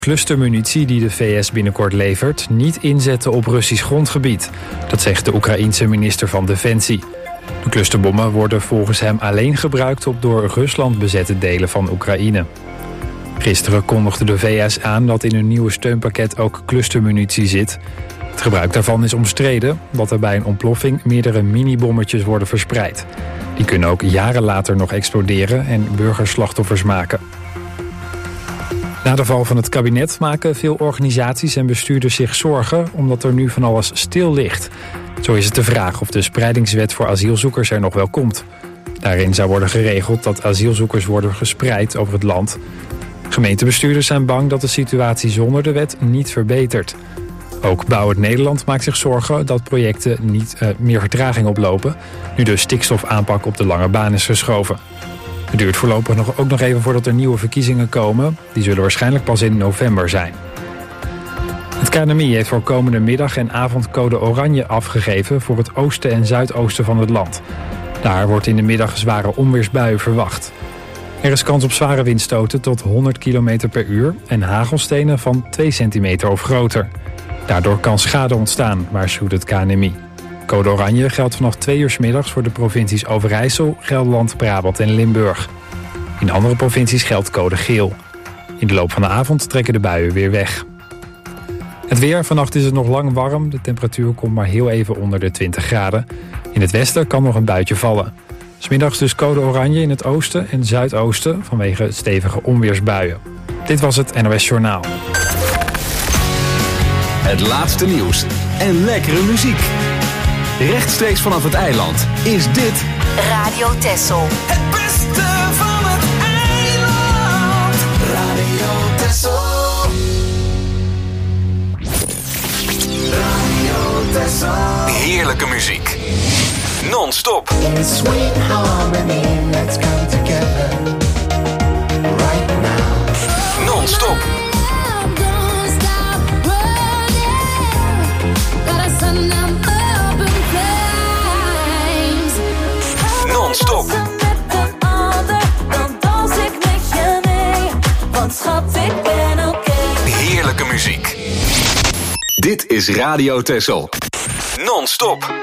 clustermunitie die de VS binnenkort levert niet inzetten op Russisch grondgebied. Dat zegt de Oekraïense minister van Defensie. De clusterbommen worden volgens hem alleen gebruikt op door Rusland bezette delen van Oekraïne. Gisteren kondigde de VS aan dat in een nieuwe steunpakket ook clustermunitie zit. Het gebruik daarvan is omstreden, omdat er bij een ontploffing meerdere minibommetjes worden verspreid. Die kunnen ook jaren later nog exploderen en burgerslachtoffers maken. Na de val van het kabinet maken veel organisaties en bestuurders zich zorgen omdat er nu van alles stil ligt. Zo is het de vraag of de spreidingswet voor asielzoekers er nog wel komt. Daarin zou worden geregeld dat asielzoekers worden gespreid over het land. Gemeentebestuurders zijn bang dat de situatie zonder de wet niet verbetert. Ook Bouw het Nederland maakt zich zorgen dat projecten niet meer vertraging oplopen, nu de stikstofaanpak op de lange baan is geschoven. Het duurt voorlopig ook nog even voordat er nieuwe verkiezingen komen. Die zullen waarschijnlijk pas in november zijn. Het KNMI heeft voor komende middag en avond code oranje afgegeven voor het oosten en zuidoosten van het land. Daar wordt in de middag zware onweersbuien verwacht. Er is kans op zware windstoten tot 100 km per uur en hagelstenen van 2 centimeter of groter. Daardoor kan schade ontstaan, waarschuwt het KNMI. Code oranje geldt vanaf 2 uur 's middags voor de provincies Overijssel, Gelderland, Brabant en Limburg. In andere provincies geldt code geel. In de loop van de avond trekken de buien weer weg. Het weer, vannacht is het nog lang warm. De temperatuur komt maar heel even onder de 20 graden. In het westen kan nog een buitje vallen. 's Middags dus code oranje in het oosten en zuidoosten vanwege stevige onweersbuien. Dit was het NOS Journaal. Het laatste nieuws en lekkere muziek. Rechtstreeks vanaf het eiland is dit Radio Texel. Het beste van het eiland. Radio Texel. Radio Texel. heerlijke muziek. Non-stop. In sweet harmony, let's come together. Right now. Non-stop. Non-stop. Dan dans ik met je mee. Want schat, ik ben oké. Heerlijke muziek. Dit is Radio Texel. Non-stop.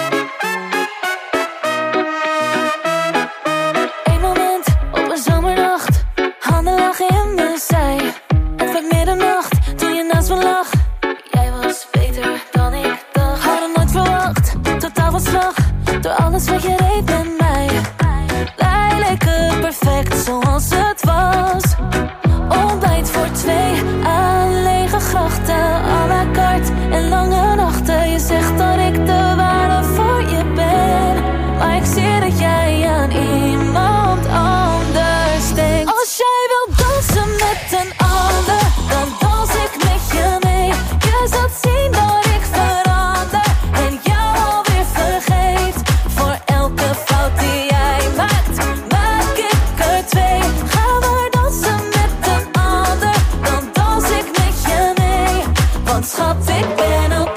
Eén moment op een zomernacht. Handen lagen in mijn zij. Het werd middernacht toen je naast me lag. Jij was beter dan ik dacht. Hadden nooit verwacht, totaal van slag. Door alles wat je deed met mij. Wij leken perfect zoals het was. Ontbijt voor 2 aan lege grachten. À la carte en lange nachten. Je zegt dat ik de ware voor je ben. Maar ik zie dat jij aan iemand anders denkt. Als jij wil dansen met een ander, dan dans ik met je mee. Je zult zien dat ik verander en jou alweer vergeet. Voor elke fout die jij maakt, maak ik er 2. Ga maar dansen met een ander, dan dans ik met je mee. Want schat, ik ben oké.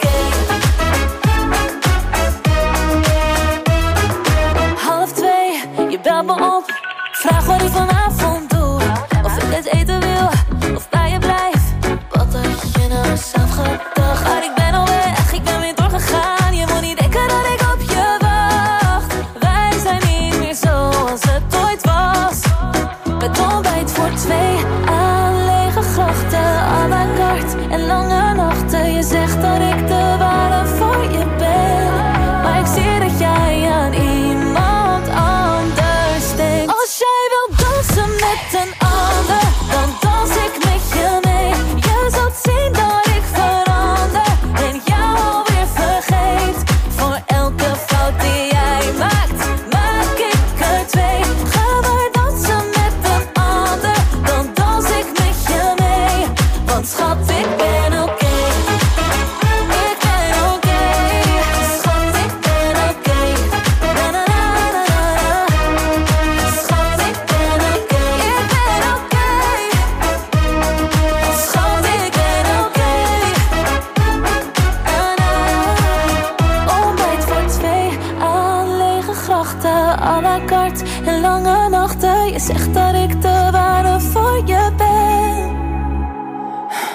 1:30, je belt me op. Vraag wat ik vanavond doe. Of ik het eten wil, of bij je blijf. Wat had je nou zelf gedacht? Maar ik ben al weg, ik ben weer doorgegaan. Je moet niet denken dat ik op je wacht. Wij zijn niet meer zoals het ooit was. Met ontbijt voor 2 aan lege grachten. À la carte en lange nachten. Je zegt dat ik de ware voor je ben. Maar ik zie dat jij aan iemand anders denkt. Als jij wil dansen met een ander, dan dans ik met je mee. Je zult zien dat ik verander en jou alweer vergeet. Voor elke fout die jij maakt, maak ik er 2. Ga maar dansen met een ander, dan dans ik met je mee. Want schat, ik ben oké. Ik ben oké. Schat, ik ben oké. Na na na na na. Schat, ik ben oké. Ik ben oké. Schat, ik ben oké. Na na. Ontbijt voor 2 aan lege grachten. À la carte en lange nachten. Je zegt dat ik de ware voor je ben.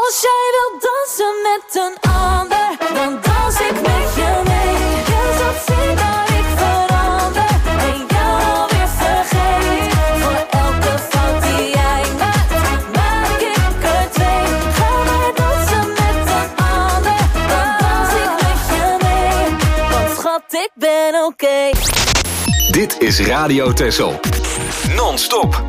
Als jij wilt dansen met een ander, dan dans ik met je mee. Je zult zien dat ik verander en jou weer vergeet. Voor elke fout die jij maakt, maak ik er twee. Ga maar dansen met een ander, dan dans ik met je mee. Want schat, ik ben oké. Dit is Radio Texel. Non-stop.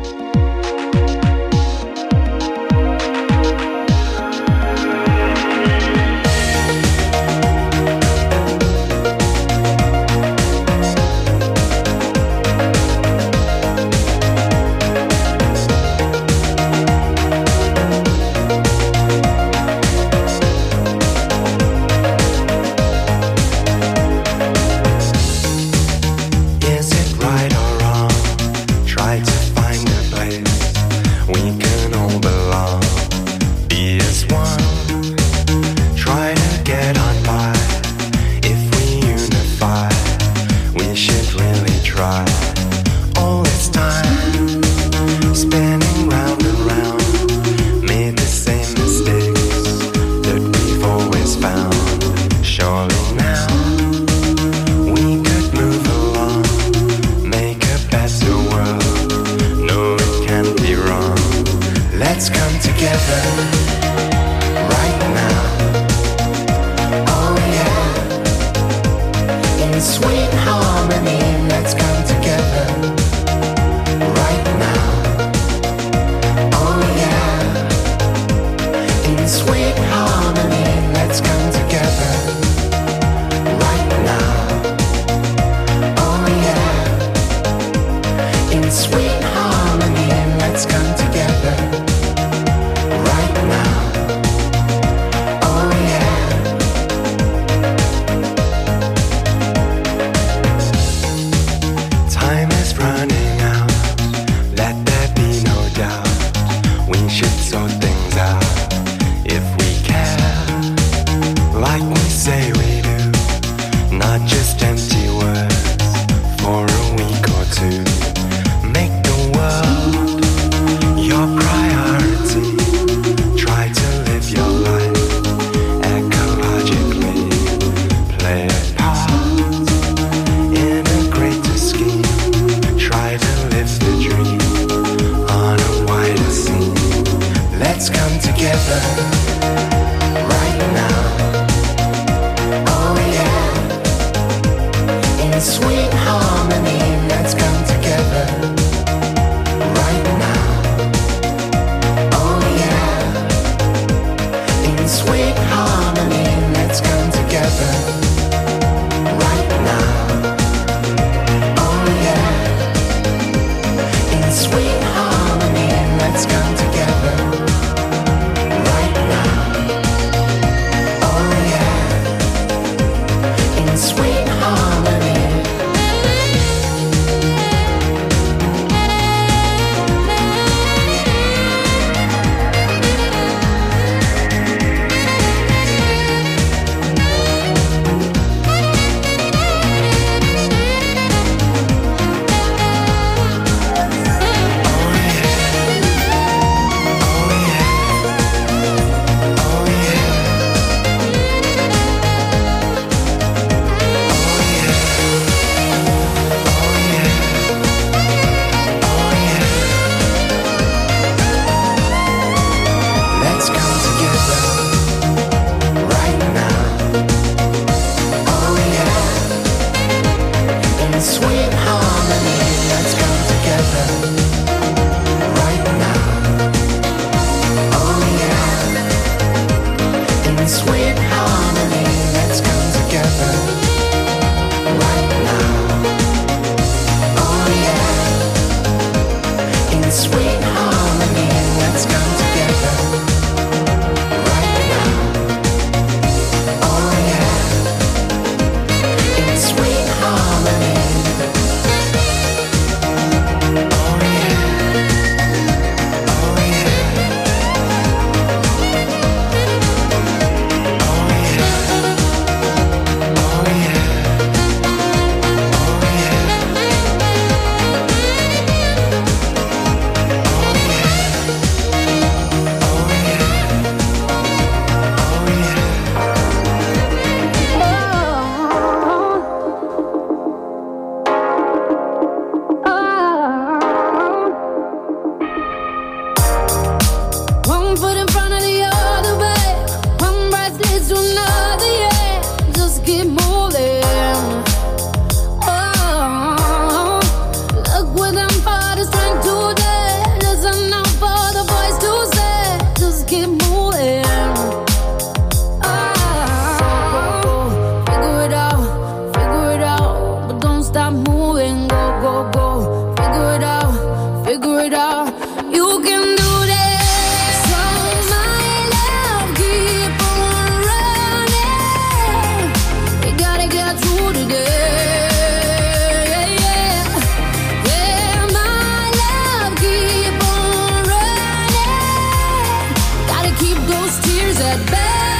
those tears at bay.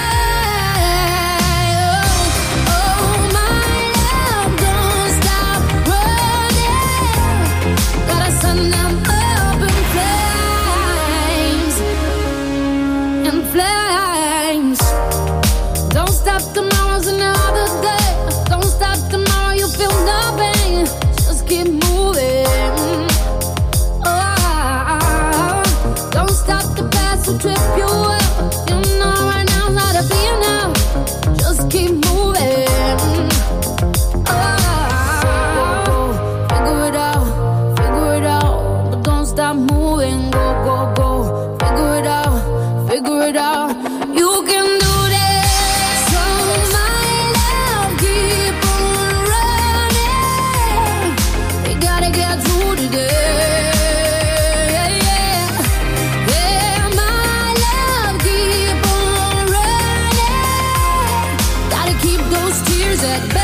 Oh, my love, don't stop running. Gotta send them up in flames. In flames. Don't stop, tomorrow's another day. Don't stop, tomorrow you feel no pain. Just keep moving. Oh, don't stop, the past will trip you up. You know right now how to be now. Just keep moving. Oh, figure it out, but don't stop moving. Go, go, go, figure it out, figure it out. You can do this. So my love, keep on running. We gotta get through today. Yeah, my love, keep on running. Gotta keep those tears at bay.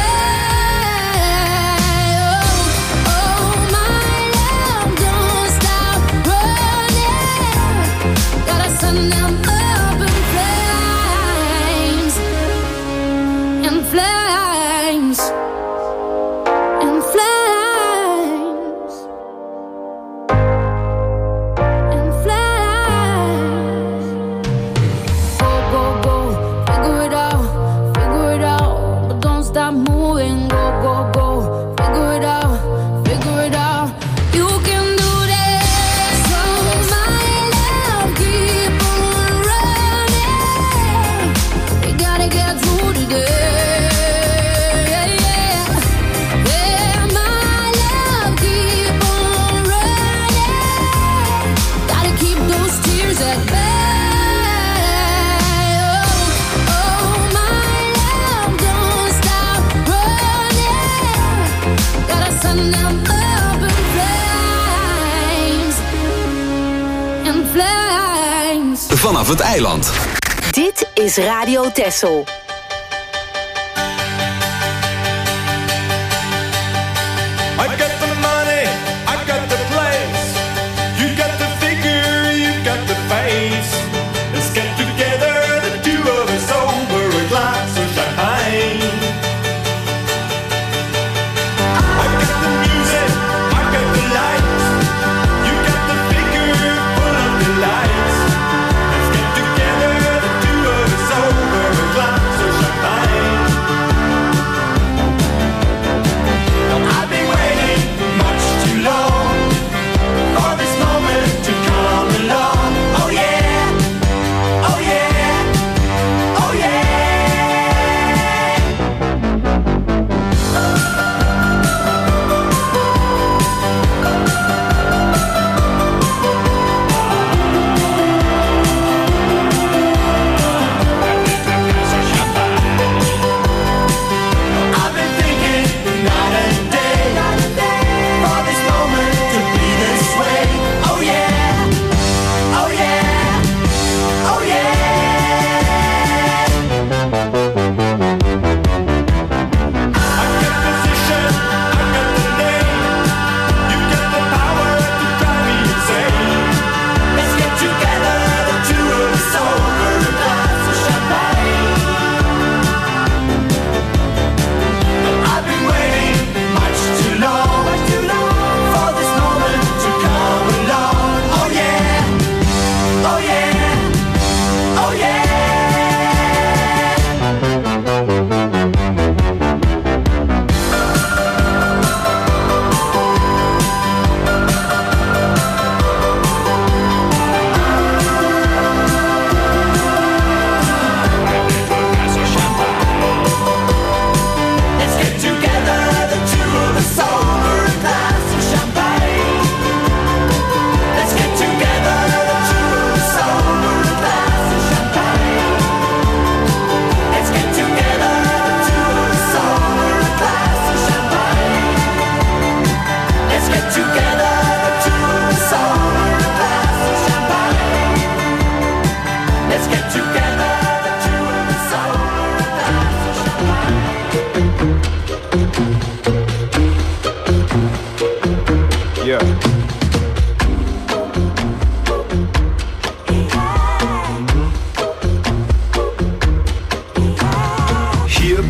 Oh, my love, don't stop running. Gotta send them up in flames. In flames. In flames. In flames. Go, go, go, figure it out, but don't stop moving. Go, go, go, figure it out, you can do this. So my love, keep on running. We gotta get through today. Yeah, my love, keep on running. Gotta keep those tears at bay. Oh, my love, don't stop running. Gotta send them up in flames. In flames. Vanaf het eiland. Dit is Radio Texel. I got the money, I got the place. You got the figure, you got the face. Let's get together, the two of us over a glass of champagne. I got the music, I got the lights. You got the figure, full of delights. Let's get together, the two of us over a glass of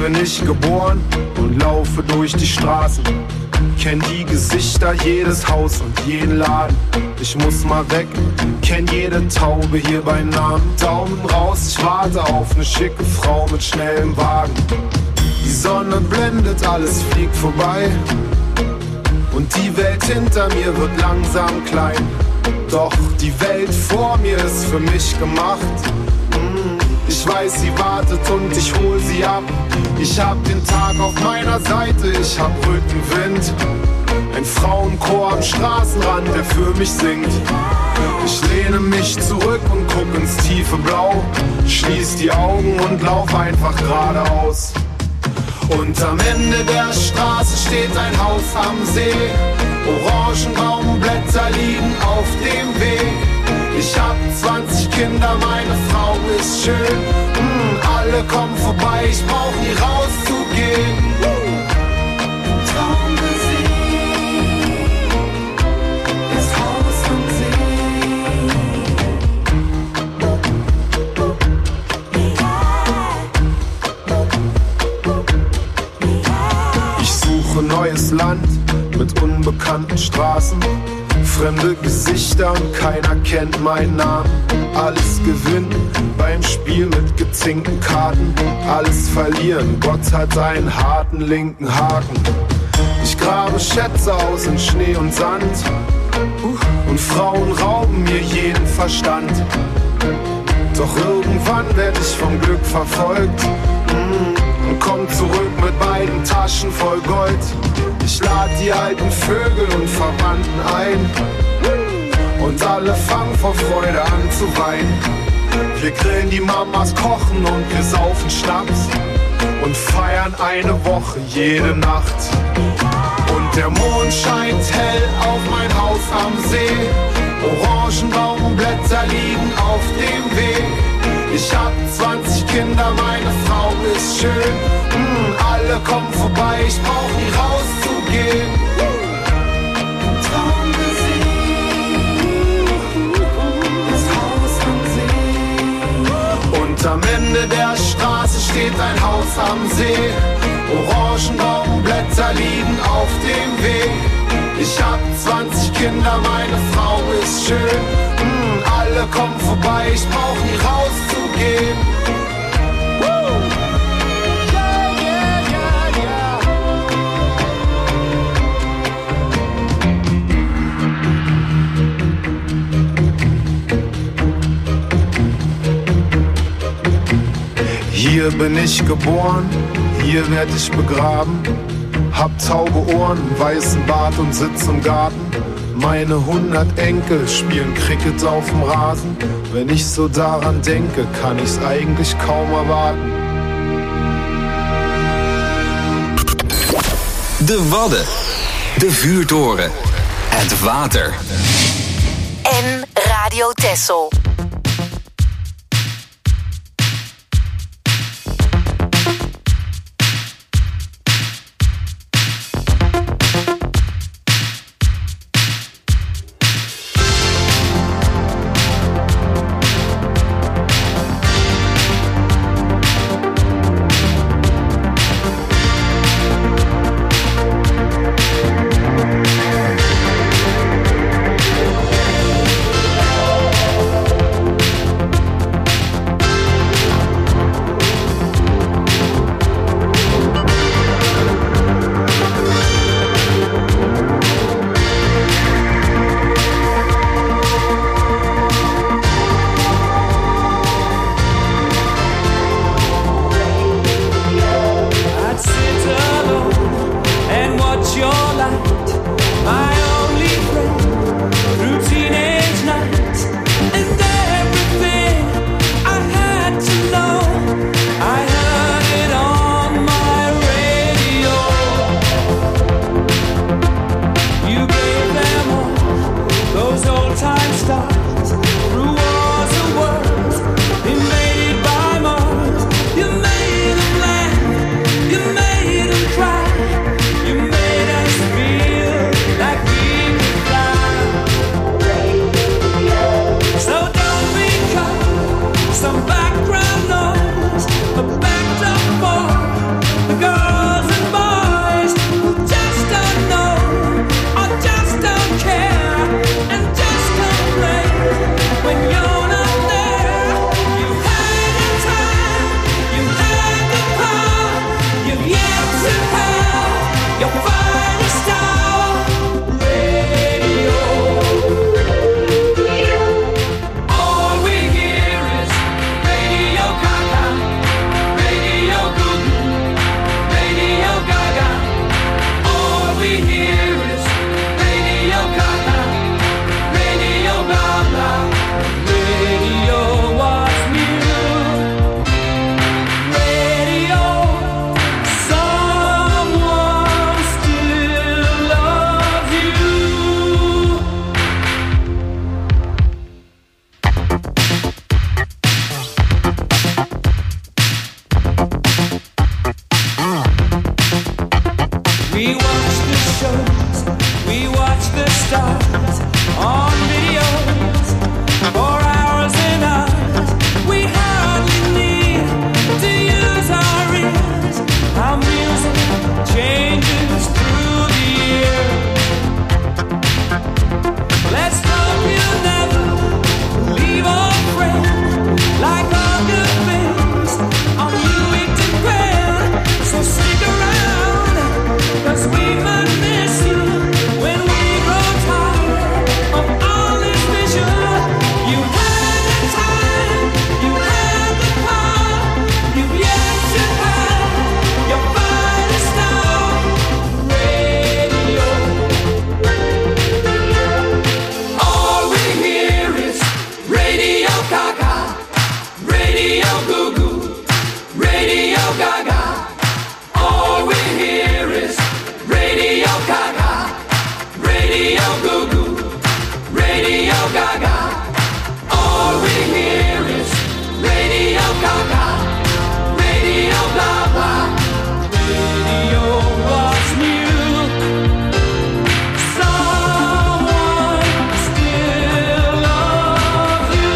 bin ich geboren und laufe durch die Straßen. Kenn die Gesichter, jedes Haus und jeden Laden. Ich muss mal weg, kenn jede Taube hier bei Namen. Daumen raus, ich warte auf eine schicke Frau mit schnellem Wagen. Die Sonne blendet, alles fliegt vorbei. Und die Welt hinter mir wird langsam klein. Doch die Welt vor mir ist für mich gemacht. Ich weiß, sie wartet und ich hol sie ab. Ich hab den Tag auf meiner Seite, ich hab Rückenwind. Ein Frauenchor am Straßenrand, der für mich singt. Ich lehne mich zurück und guck ins tiefe Blau. Schließ die Augen und lauf einfach geradeaus. Und am Ende der Straße steht ein Haus am See. Orangenbaumblätter liegen auf dem Weg. Ich hab 20 Kinder, meine Frau ist schön. Alle kommen vorbei, ich brauch nie rauszugehen. Traummusik, das Haus am See. Ich suche neues Land mit unbekannten Straßen. Fremde Gesichter und keiner kennt meinen Namen. Alles gewinnen beim Spiel mit gezinkten Karten. Alles verlieren, Gott hat einen harten linken Haken. Ich grabe Schätze aus in Schnee und Sand. Und Frauen rauben mir jeden Verstand. Doch irgendwann werd ich vom Glück verfolgt. Und komm zurück mit beiden Taschen voll Gold. Ich lad die alten Vögel und Verwandten ein. Und alle fangen vor Freude an zu weinen. Wir grillen, die Mamas kochen und wir saufen Schnaps. Und feiern eine Woche jede Nacht. Und der Mond scheint hell auf mein Haus am See. Orangenbaumblätter liegen auf dem Weg. Ich hab 20 Kinder, meine Frau ist schön. Alle kommen vorbei, ich brauch nie rauszugehen. Traummusik, das Haus am See. Und am Ende der Straße steht ein Haus am See. Orangenbaumblätter liegen auf dem Weg. Ich hab 20 Kinder, meine Frau ist schön. Alle kommen vorbei, ich brauch nie rauszugehen. Hier bin ich geboren, hier werd ich begraben. Hab taube Ohren, weißen Bart und sitz im Garten. Meine 100 Enkel spielen Cricket auf dem Rasen. Wenn ich so daran denke, kann ich's eigentlich kaum erwarten. De Wadden, de vuurtoren, het water. En Radio Texel. the stars on videos for hours and hours. We hardly need to use our ears. Our music changes through the year. Let's hope you never leave our friend. Like all good things, on you we depend. So stick around, 'cause we might miss you when we grow tired of all this vision. You had the time, you had the power, you've yet to have your finest hour. Radio. All we hear is Radio Gaga, Radio Goo Goo, Radio Gaga. All we hear is Radio Gaga, Radio Goo Goo, Radio Gaga. All we hear is Radio Gaga, Radio blah blah. Radio was new. Someone still loves you.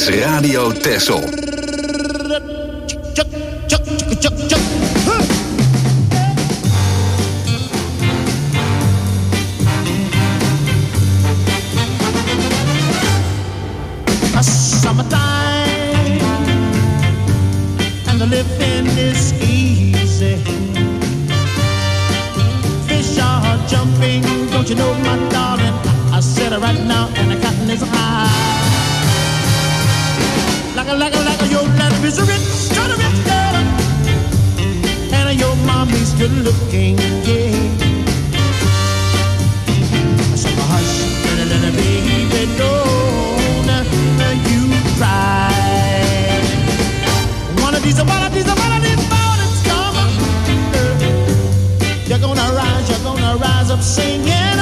is Radio Texel. Summertime and the living is easy. Fish are jumping, don't you know, my darling? I said it right now, and the cotton is high. Like a, your life is rich, trying to rich girl, and your mommy's good looking, yeah. So hush, little baby, don't you cry. One of these mornings come, you're gonna rise up singing.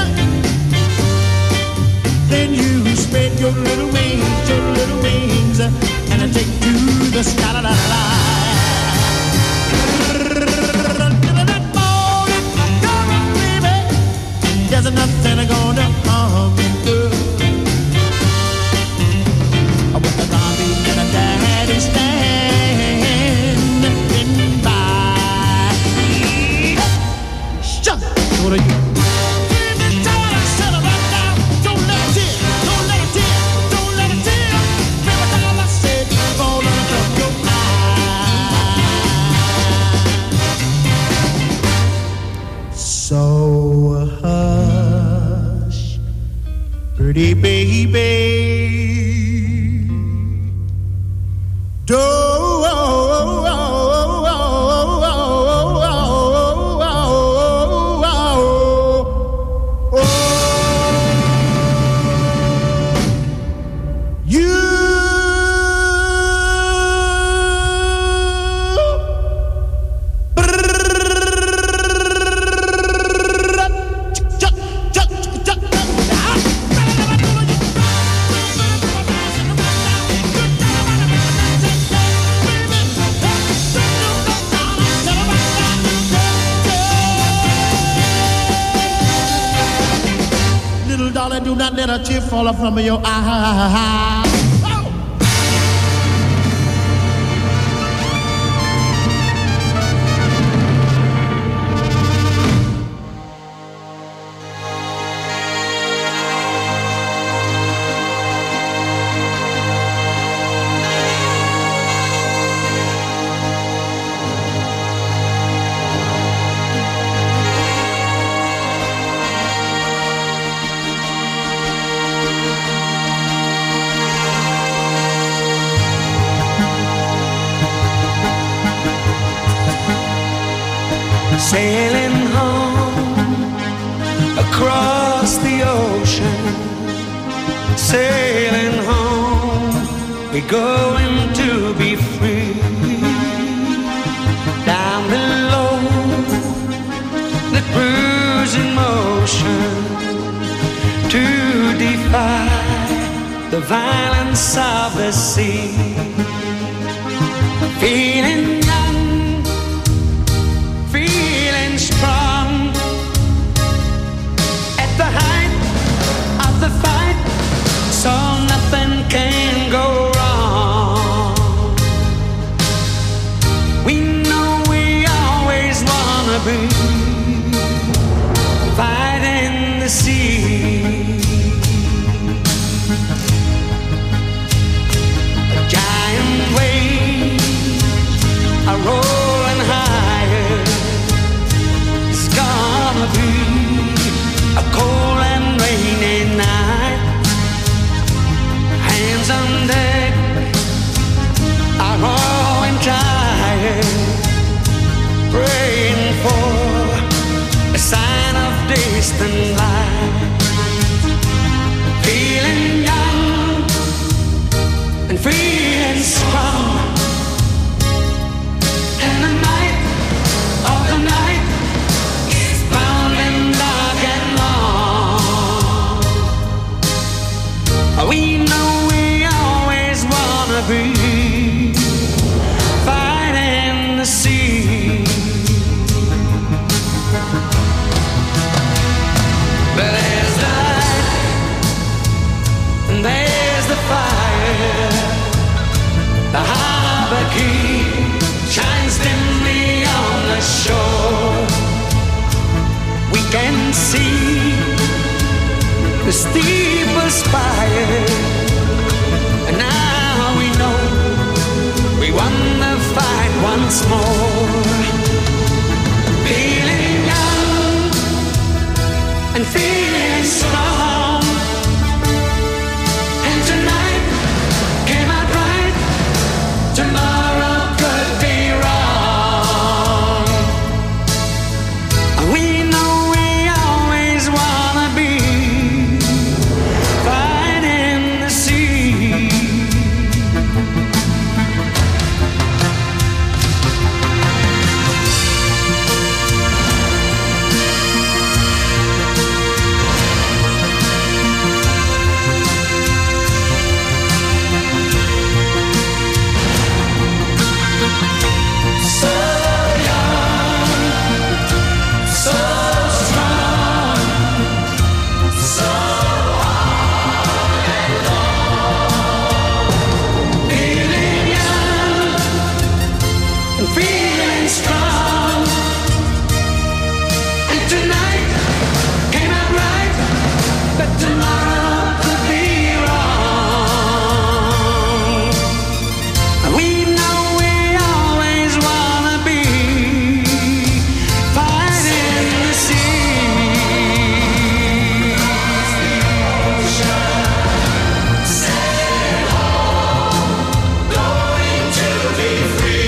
Then you spread your little wings, and take to the sky. La, la, la. That morning, come on, baby. There's nothing gonna harm you. With the mommy and the daddy standing by. Shut up, what are you? So hush, pretty baby, do not let a tear fall from your eye. Sailing home across the ocean, sailing home, we're going to be free. Down below, the cruise in motion, to defy the violence of the sea. Feeling young, feeling strong, at the height of the fight, so nothing can go wrong. We know we always wanna be fighting the sea. A giant wave are rolling higher. It's gonna be a cold and rainy night. Hands on deck are growing tired, praying for a sign of distant light. Feeling young and feeling strong. We know we always wanna be fighting the sea. once more. Feeling young and feeling strong. And tonight came out right. Tomorrow could be wrong. We know we always wanna be fighting the sea. Feeling strong, and tonight came out right, but tomorrow could be wrong. We know we always wanna be fighting the sea. Sailing home, going to be free.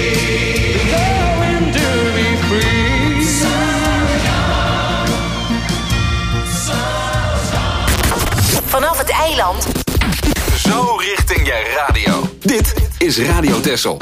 Vanaf het eiland. Zo richting je radio. Dit is Radio Texel.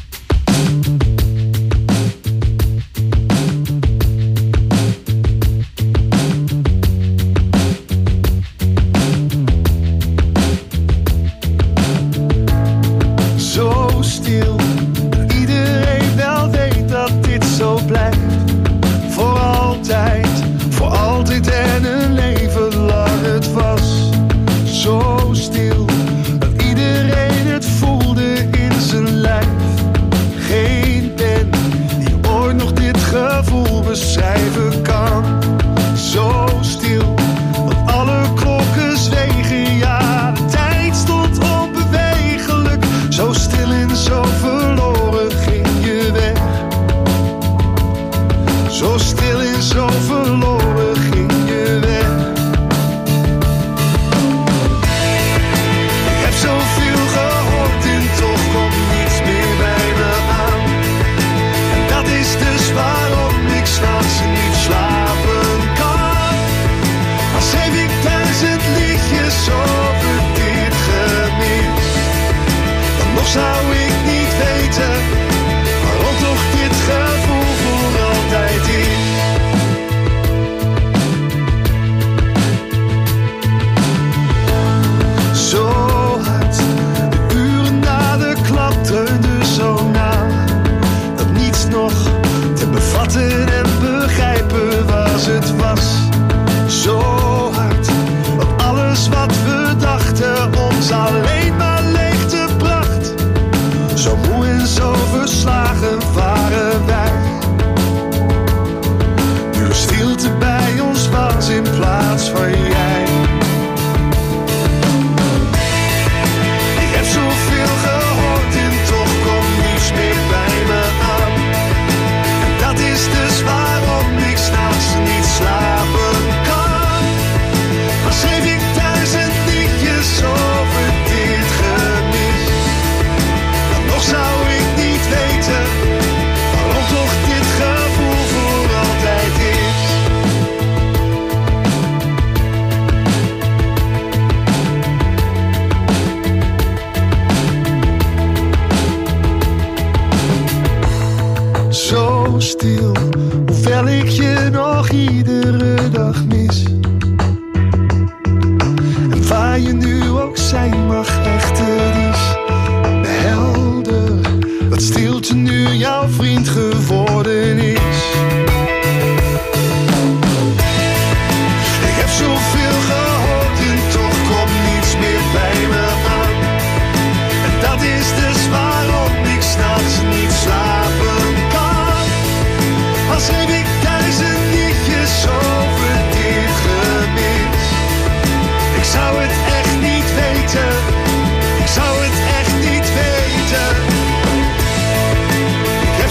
Zo stil, dat iedereen wel weet dat dit zo blijft. Voor altijd en een leven lang het was. Zo stil, dat iedereen het voelde in zijn lijf. Geen pen die ooit nog dit gevoel beschrijven kan. Zo stil, dat alle klokken zwegen, ja, de tijd stond onbewegelijk. Zo stil en zo verloren ging je weg. Zo stil en zo verloren ging je weg. Ik heb zoveel gehoord en toch komt niets meer bij me aan. En dat is dus waarom ik 's nachts niet slapen kan. Als heb ik 1000 liedjes over dit gemis, dan nog zou ik niet weten waarom toch dit gevoel voor altijd is. Zo hard, de uren na de klap dreunden zo na, dat niets nog te bevatten en begrijpen was het was. Zo hard, dat alles wat we dachten ons alleen maar leegte bracht. Zo moe en zo verslagen waren wij. Nu er stilte bij ons was in plaats van jij. Ik heb zoveel gehoord en toch komt niets meer bij me aan. En dat is dus waarom ik 's nachts niet slapen kan. Maar schreef ik 1000 liedjes over dit gemis, dan nog zou ik niet weten waarom toch dit gevoel voor altijd is. Zo stil, hoewel ik je nog iedere dag mis. En waar je nu ook zijn mag, echt het is helder dat stilte nu jouw vriend geworden is. Ik heb zoveel gehoord en toch komt niets meer bij me aan. En dat is dus waarom ik 's nachts niet slapen kan. Als heb ik 1000 liedjes over dit gemis, ik zou het echt niet weten. Ik zou het echt niet weten. Ik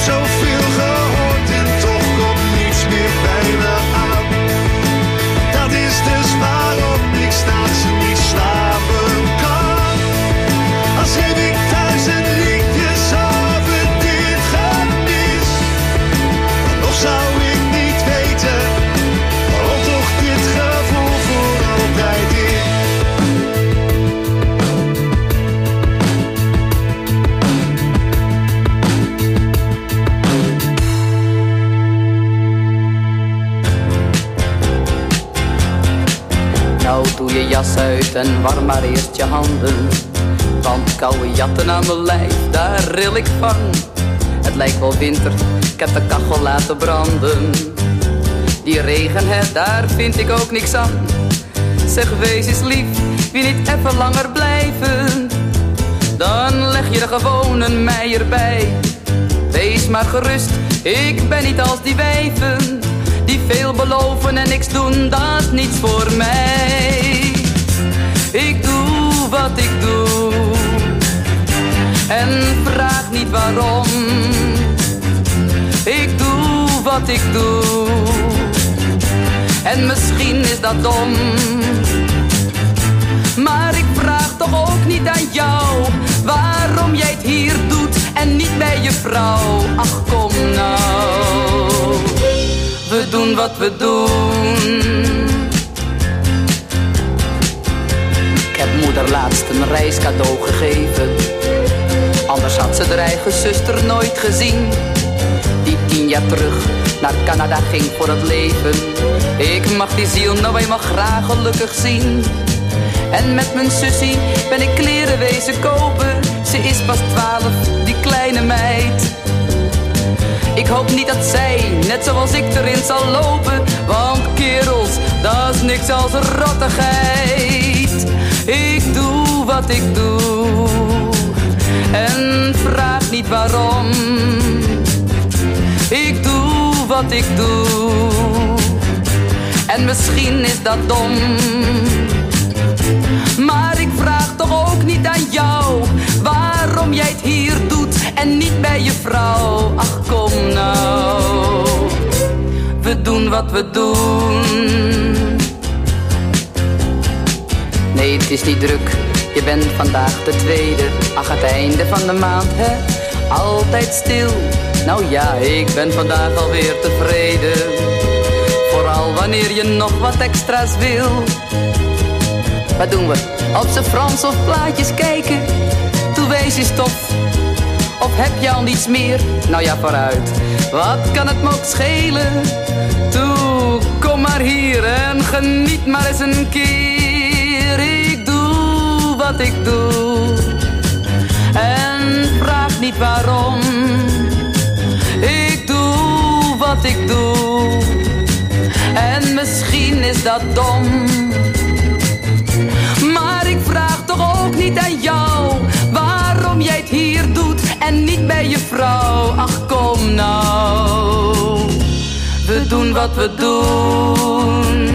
jas uit en warm maar eerst je handen. Want koude jatten aan mijn lijf, daar ril ik van. Het lijkt wel winter, ik heb de kachel laten branden. Die regen, hè, daar vind ik ook niks aan. Zeg, wees eens lief, wie niet even langer blijven. Dan leg je er gewoon een mei erbij. Wees maar gerust, ik ben niet als die wijven die veel beloven en niks doen, dat is niets voor mij. Ik doe wat ik doe en vraag niet waarom. Ik doe wat ik doe en misschien is dat dom. Maar ik vraag toch ook niet aan jou waarom jij het hier doet en niet bij je vrouw. Ach, kom nou, we doen wat we doen. Ik heb moeder laatst een reiscadeau gegeven. Anders had ze haar eigen zuster nooit gezien. Die 10 jaar terug naar Canada ging voor het leven. Ik mag die ziel nou eenmaal graag gelukkig zien. En met mijn sussie ben ik kleren wezen kopen. Ze is pas 12, die kleine meid. Ik hoop niet dat zij, net zoals ik, erin zal lopen. Want kerels, dat is niks als rottigheid. Ik doe wat ik doe en vraag niet waarom. Ik doe wat ik doe en misschien is dat dom. Maar ik vraag toch ook niet aan jou waarom jij het hier doet en niet bij je vrouw. Ach, kom nou, we doen wat we doen. Nee, het is niet druk, je bent vandaag de tweede. Ach, het einde van de maand, hè, altijd stil. Nou ja, ik ben vandaag alweer tevreden. Vooral wanneer je nog wat extra's wil. Wat doen we? Op z'n Frans of plaatjes kijken? Toe wees eens tof. Of heb je al niets meer? Nou ja, vooruit. Wat kan het me ook schelen? Toe, kom maar hier en geniet maar eens een keer. Ik doe wat ik doe en vraag niet waarom. Ik doe wat ik doe en misschien is dat dom. Maar ik vraag toch ook niet aan jou waarom jij het hier doet en niet bij je vrouw. Ach, kom nou, we doen wat we doen.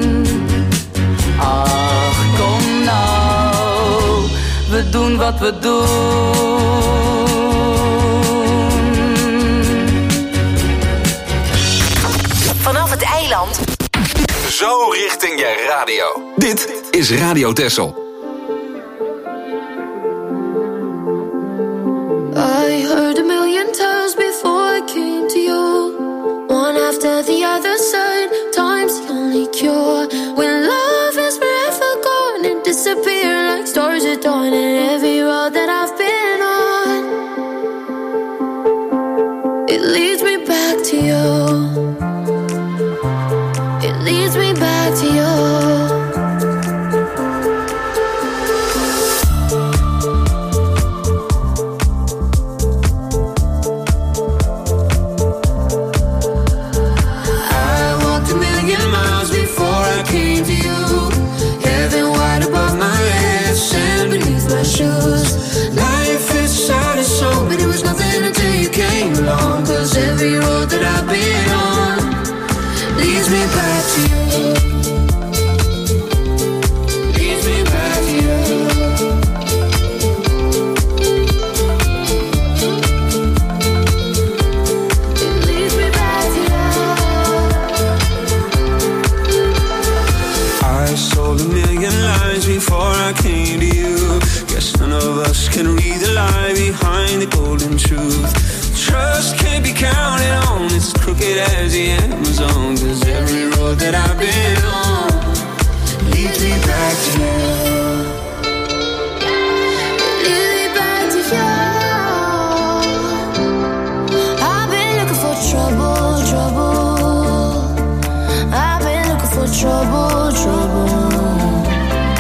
Ach, kom nou, we doen wat we doen. Vanaf het eiland. Zo richting je radio. Dit is Radio Texel. I heard a million times before I came to you. One after the other side, time's the only cure. When love is forever gone and disappear like stars at dawn. And every road that I've been on, it leads me back to you. It leads me back to you. Life is sad and so, but it was nothing until you came along. 'Cause every road that I've been on leads me back to you. Leads me back to you. It leads me back to you. I sold a million lies before I came to you. Guess none of us can read the lie behind the golden truth. Trust can't be counted on, it's crooked as the Amazon. 'Cause every road that I've been on leads me back to you. Lead me back to you. I've been looking for trouble, trouble. I've been looking for trouble, trouble.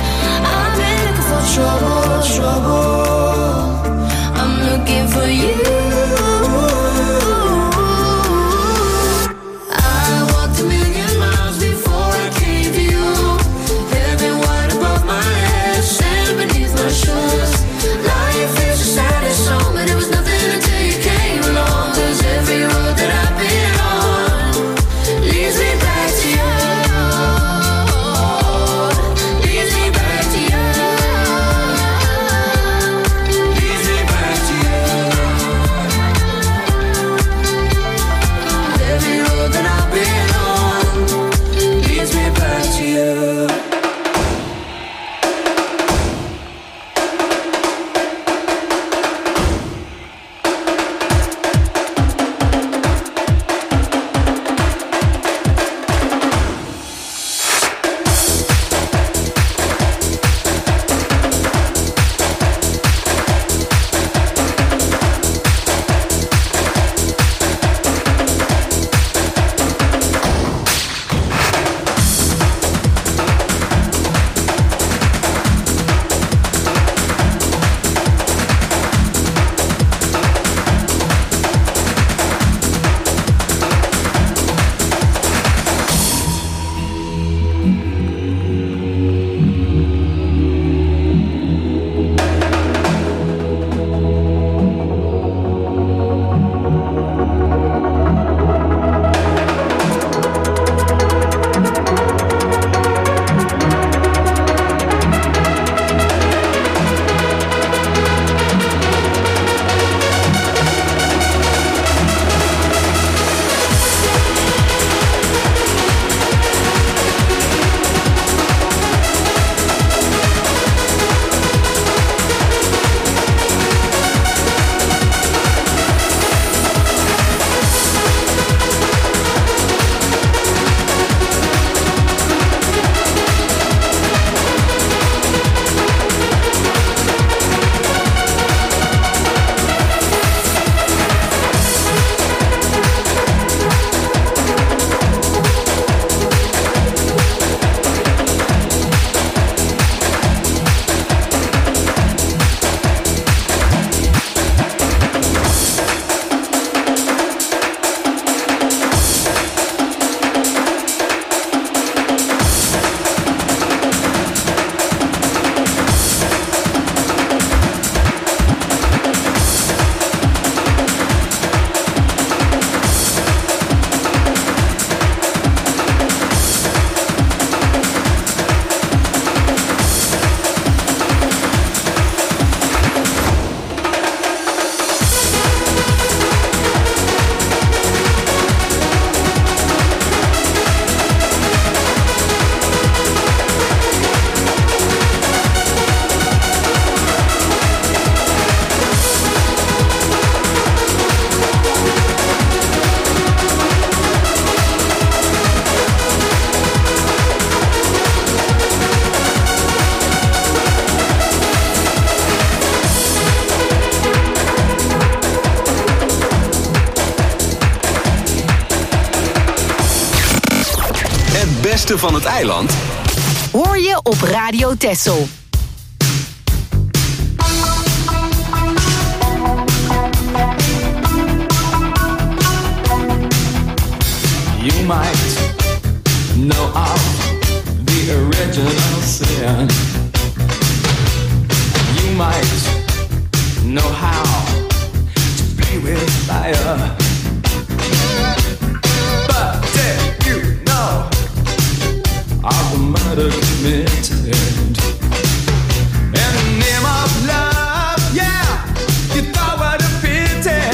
beste van het eiland? Hoor je op Radio Texel. You might know of the original sin. You might know how to play with fire. But did you know of the murder committed in the name of love? Yeah, you thought what a pity.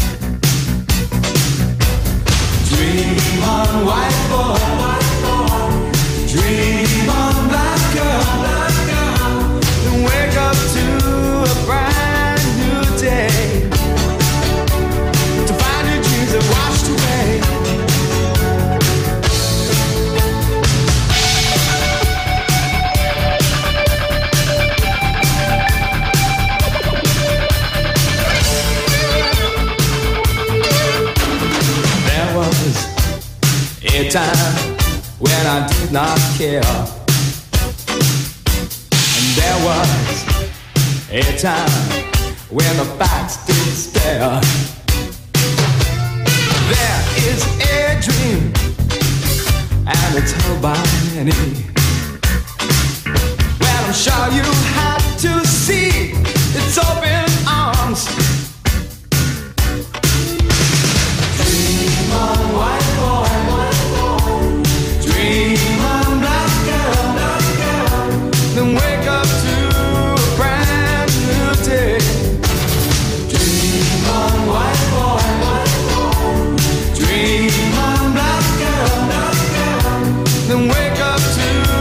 Dream on, white boy. Dream on, black girl. And wake up to a brand new day. To find your dreams are washed away. There was a time when I did not care, and there was a time when the facts did stare. There is a dream, and it's held by many. Well, I'm sure you have to see its open arms. Dream on, white boy. Dream on, black girl. Then wake up to a brand new day. Dream on, white boy. Dream on, black girl. Then wake up to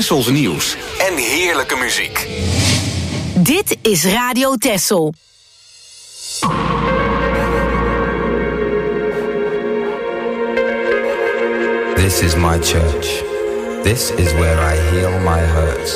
Tessels nieuws en heerlijke muziek. Dit is Radio Tessel. This is my church. This is where I heal my hurts.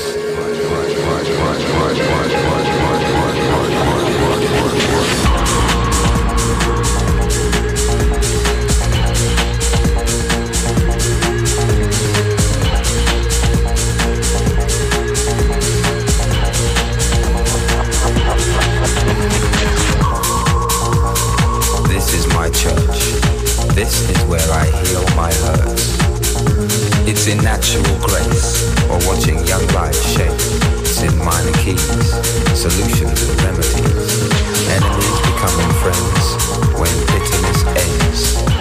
This is my church. This is where I heal my hurts. It's in natural grace, or watching young life shape. It's in minor keys, solutions and remedies. Enemies becoming friends when bitterness ends.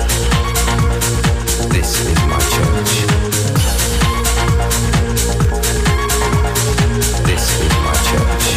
This is my church. This is my church.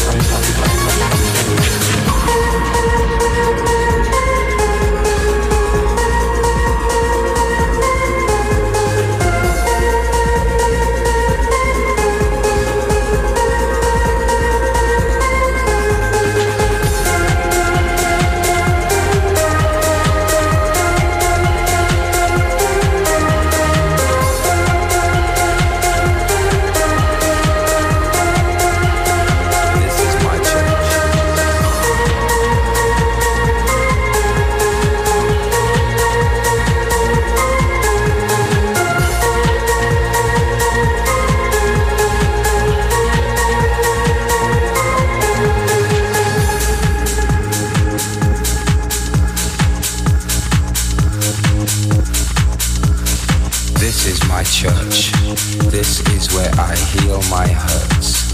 Church. This is where I heal my hurts.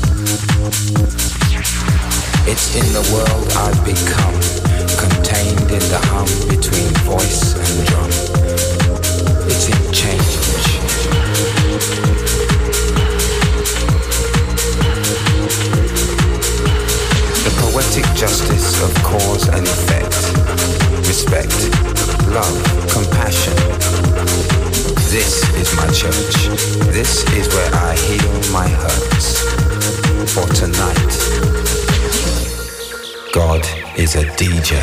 It's in the world I've become, contained in the hum between voice and drum. It's in change. The poetic justice of cause and effect. Respect, love, compassion. This is my church. This is where I heal my hurts. For tonight, God is a DJ.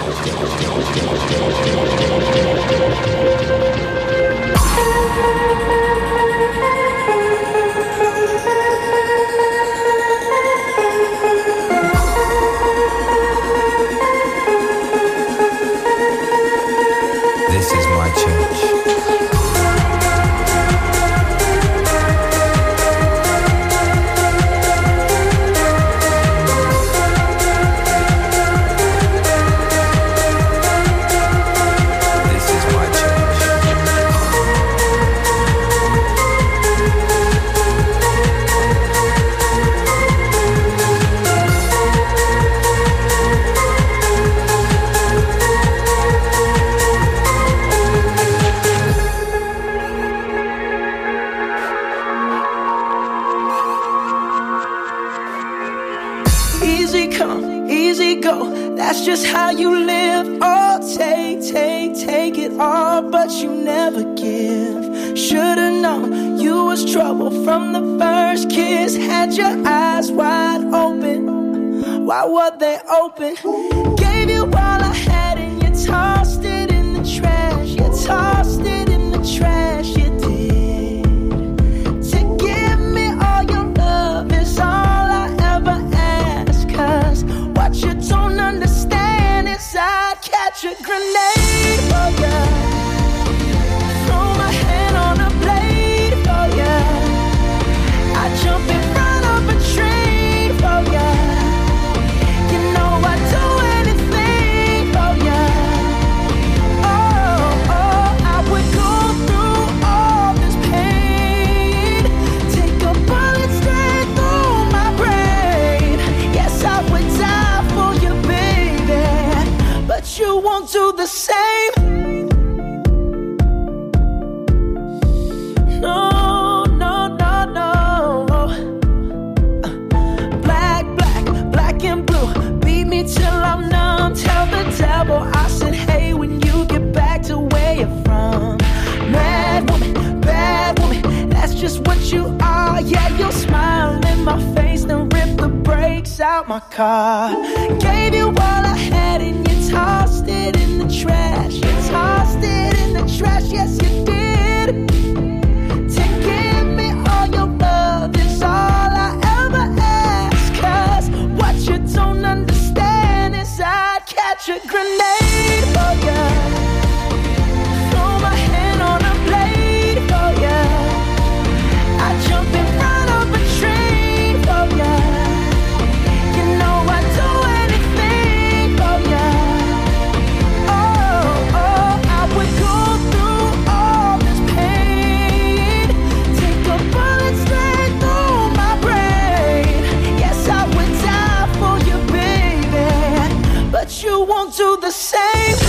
This is my church. That's just how you live. Oh, take it all, but you never give. Should've known you was trouble from the first kiss. Had your eyes wide open. Why were they open? Gave you all I had and you tossed it in the trash. You tossed it in the trash, you did. To give me all your love is all I ever ask. Cause what you don't understand is I'd catch a grenade for ya. Throw my hand on a blade for ya. I'd jump in front of a train for ya. You know I'd do anything for ya. Oh, I would go through all this pain. Take a bullet straight through my brain. Yes, I would die for you, baby, but you won't do the same. No, no, no, no. Black and blue. Beat me till I'm numb. Tell the devil I said, hey, when you get back to where you're from. Bad woman, that's just what you are. Yeah, out my car. Gave you all I had and you tossed it in the trash. You tossed it in the trash, yes you did. To give me all your love is all I ever ask. 'Cause what you don't understand is I'd catch a grenade for ya. Throw my hand on a blade for ya. I'd jump in front of a train for ya. You know I'd do anything for ya. Oh, oh, I would go through all this pain. Take a bullet straight through my brain. Yes, I would die for you, baby. But you won't do the same.